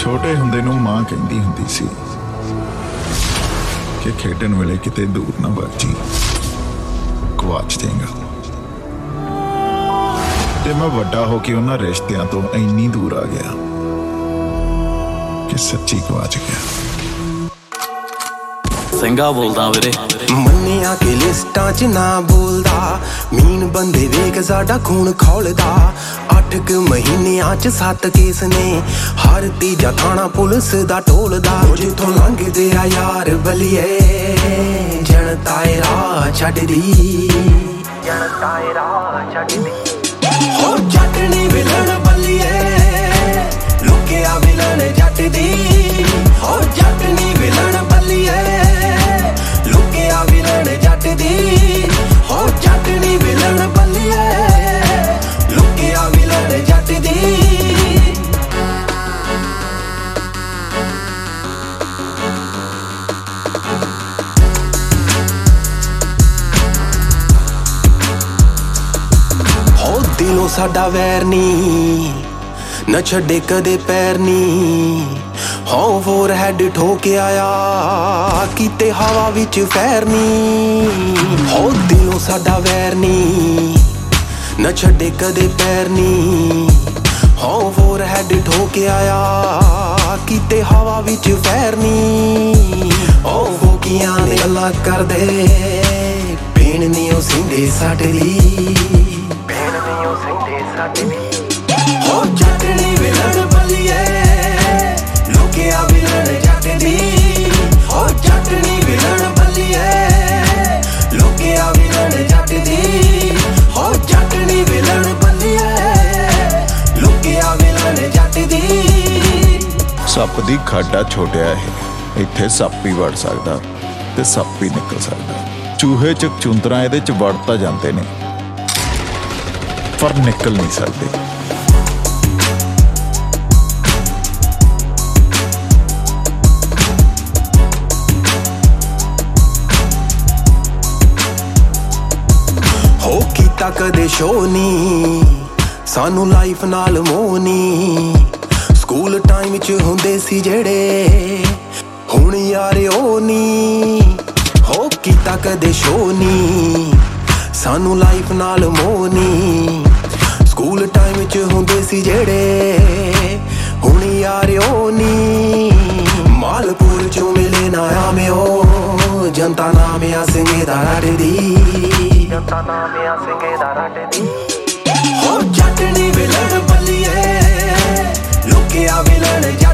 ਛੋਟੇ ਹੁੰਦੇ ਨੂੰ ਮਾਂ ਕਹਿੰਦੀ ਹੁੰਦੀ ਸੀ ਕਿ ਖੇਡਣ ਵੇਲੇ ਕਿਤੇ ਦੂਰ ਨਾ ਵਗ ਜੀ, ਗਵਾਚ ਜਾਏਗਾ। ਤੇ ਮੈਂ ਵੱਡਾ ਹੋ ਕੇ ਉਹਨਾਂ ਰਿਸ਼ਤਿਆਂ ਤੋਂ ਇੰਨੀ ਦੂਰ ਆ ਗਿਆ ਕਿ ਸੱਚੀ ਗਵਾਚ ਗਿਆ। ਸਿੰਘਾ ਬੋਲਦਾ ਵੀਰੇ, ਮੰਨਿਆ ਕਿ ਲਿਸਟਾਂ 'ਚ ਨਾ ਬੋਲਦਾ, ਮੀਨ ਬੰਦੇ ਵੇਖ ਸਾਡਾ ਖੂਨ ਖੌਲਦਾ। 8 ਕੁ ਮਹੀਨਿਆਂ 'ਚ 7 ਕੇਸ ਨੇ, ਹਰ ਤੀਜਾ ਥਾਣਾ ਪੁਲਿਸ ਦਾ ਟੋਲਦਾ। ਜਿੱਥੋਂ ਲੰਘਦੇ ਆ ਯਾਰ ਬਲੀਏ, ਜਨਤਾ ਏ ਰਾਹ ਛੱਡਦੀ, ਜਨਤਾ ਏ ਰਾਹ ਛੱਡਦੀ। ਹੋ ਜੱਟ ਨੀ ਵਿਲਣ ਬੱਲੀਏ, ਲੁਕਿਆ ਵਿਲਣ ਜੱਟ ਦੀ। ਹੋ ਜੱਟ ਨੀ ਵਿਲਣ ਬੱਲੀਏ, ਲੁਕਿਆ ਵਿਲਣ ਜੱਟ ਦੀ। ਹੋ ਜੱਟ ਨੀ ਵਿਲਣ ਬੱਲੀਏ, ਲੁਕਿਆ ਵਿਲਣ ਜੱਟ ਦੀ। ਹੋ ਦਿਲੋਂ ਸਾਡਾ ਵੈਰ ਨੀ, ਨਾ ਛੱਡੇ ਕਦੇ ਪੈਰ ਨੀ। ਹੋ ਫੋਰ ਹੈਡ ਠੋਕ ਆਇਆ, ਕੀਤੇ ਹਵਾ ਵਿੱਚ ਫੈਰ ਨੀ। ਹੋ ਦਿਲੋਂ ਸਾਡਾ ਵੈਰ ਨੀ, ਨਾ ਛੱਡੇ ਕਦੇ ਪੈਰ ਨੀ। ਹੋ ਫੋਰ ਹੈਡ ਠੋਕ ਆਇਆ, ਕੀਤੇ ਹਵਾ ਵਿੱਚ ਫੈਰ ਨੀ। ਉਹ ਫੋਕੀਆਂ ਨੇ ਗੱਲਾਂ ਕਰਦੇ, ਭੈਣ ਨੀ ਉਹ ਸਿੰਦੇ ਸਾਡੇ ਲਈ, ਭੈਣ ਨੀ ਉਹ ਸਿੰਦੇ ਸਾਡੇ ਲਈ। ਹੋ ਜੱਟ ਨੀ ਵਿਲਣ ਬੱਲੀਏ, ਲੁਕਿਆ ਵਿਲਣ ਜੱਟ ਦੀ। ਹੋ ਜੱਟ ਨੀ ਵਿਲਣ ਬੱਲੀਏ, ਲੁਕਿਆ ਵਿਲਣ ਜੱਟ ਦੀ। ਹੋ ਜੱਟ ਨੀ ਵਿਲਣ ਬੱਲੀਏ, ਲੁਕਿਆ ਵਿਲਣ ਜੱਟ ਦੀ। ਸੱਪ ਦੀ ਖਾਡਾ ਛੋਟਿਆ ਇਹ, ਇੱਥੇ ਸੱਪ ਹੀ ਵੜ ਸਕਦਾ ਤੇ ਸੱਪ ਹੀ ਨਿਕਲ ਸਕਦਾ। ਚੂਹੇ ਚੁੰਤਰਾਂ ਇਹਦੇ 'ਚ ਵੜ ਤਾਂ ਜਾਂਦੇ ਨੇ, ਪਰ ਨਿਕਲ ਨਹੀਂ ਸਕਦੇ। ਹੋ ਕੀਤਾ ਕਦੇ ਸ਼ੋ ਨੀ, ਸਾਨੂੰ ਲਾਈਫ ਨਾਲ ਮੋਹ ਨੀ। ਸਕੂਲ ਟਾਈਮ 'ਚ ਹੁੰਦੇ ਸੀ ਜਿਹੜੇ, ਹੁਣ ਯਾਰ ਉਹ ਨੀ। ਹੋ ਕੀਤਾ ਕਦੇ ਸ਼ੋ ਨੀ, ਸਾਨੂੰ ਲਾਈਫ ਨਾਲ ਮੋਹ ਨੀ। ਸਕੂਲ ਟਾਈਮ 'ਚ ਹੁੰਦੇ ਸੀ ਜਿਹੜੇ, ਹੁਣ ਯਾਰ ਉਹ ਨੀ। ਮਾਲਪੁਰ 'ਚੋਂ ਮਿਲੇ ਨਾ ਆਮਿਓ, ਜਨਤਾ ਨਾਮ ਆ ਸਿੰਘੇ ਦਾ ਰੱਟਦੀ, ਜਨਤਾ ਨਾਮ ਆ ਸਿੰਘੇ ਦਾ ਰੱਟਦੀ। ਹੋ ਜੱਟ ਨੀ ਵਿਲਣ ਬੱਲੀਏ, ਲੁਕਿਆ ਵਿਲਣ